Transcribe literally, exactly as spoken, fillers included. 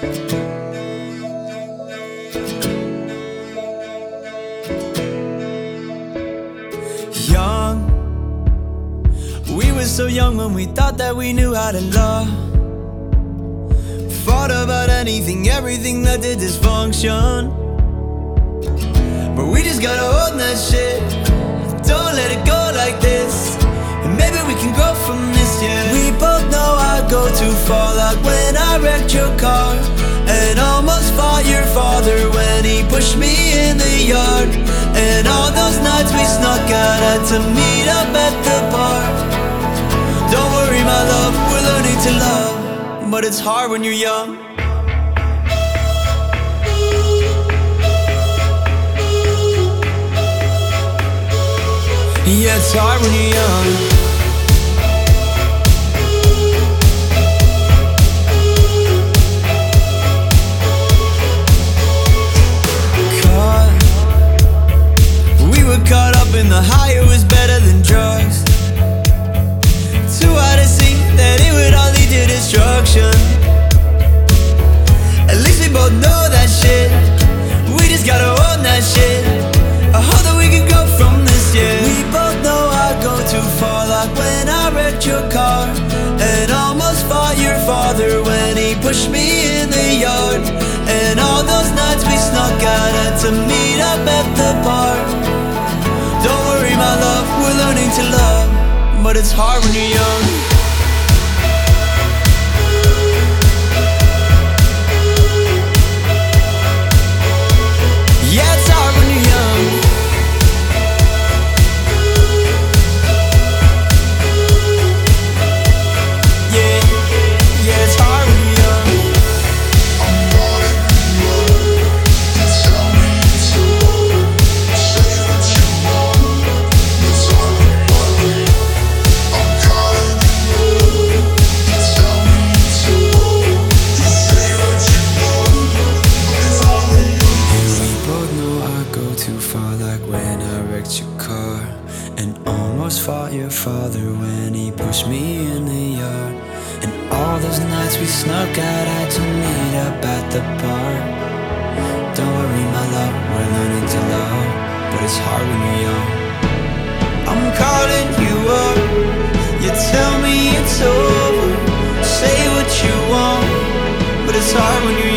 Young, we were so young when we thought that we knew how to love. Fought about anything, everything that did dysfunction. But we just gotta hold that shit. Don't let it go like this. And maybe we can grow from this, yeah. We both know I go too far, like when I wrecked your car and almost fought your father when he pushed me in the yard. And all those nights we snuck out, had to meet up at the bar. Don't worry my love, we're learning to love, but it's hard when you're young. Yeah, it's hard when you're young. Caught up in the high, it was better than drugs. Too hard to see that it would all lead to destruction. At least we both know that shit. We just gotta own that shit. I hope that we can go from this, yeah. We both know I go too far, like when I wrecked your car and almost fought your father when he pushed me in the yard. And all those nights we snuck out, had to meet up at the bar. Don't worry my love, we're learning to love, but it's hard when you're young. Yeah, it's hard when you're young. Yeah, yeah, it's hard when you're young. I'm calling you up, you tell me to say what you want. It's all about me. I'm calling you up, you tell me to say what you want. It's all about me. We both know I go too far, like when I wrecked your car and almost fought your father when he pushed me in the yard. And all those nights we snuck out, had to meet up at the bar. Don't worry my love, we're learning to love, but it's hard when you're young. I'm calling you up, you tell me it's over. Say what you want, but it's hard when you're young.